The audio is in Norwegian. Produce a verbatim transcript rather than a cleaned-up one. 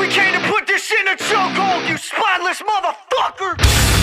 came to put this in a chokehold, you spineless motherfucker!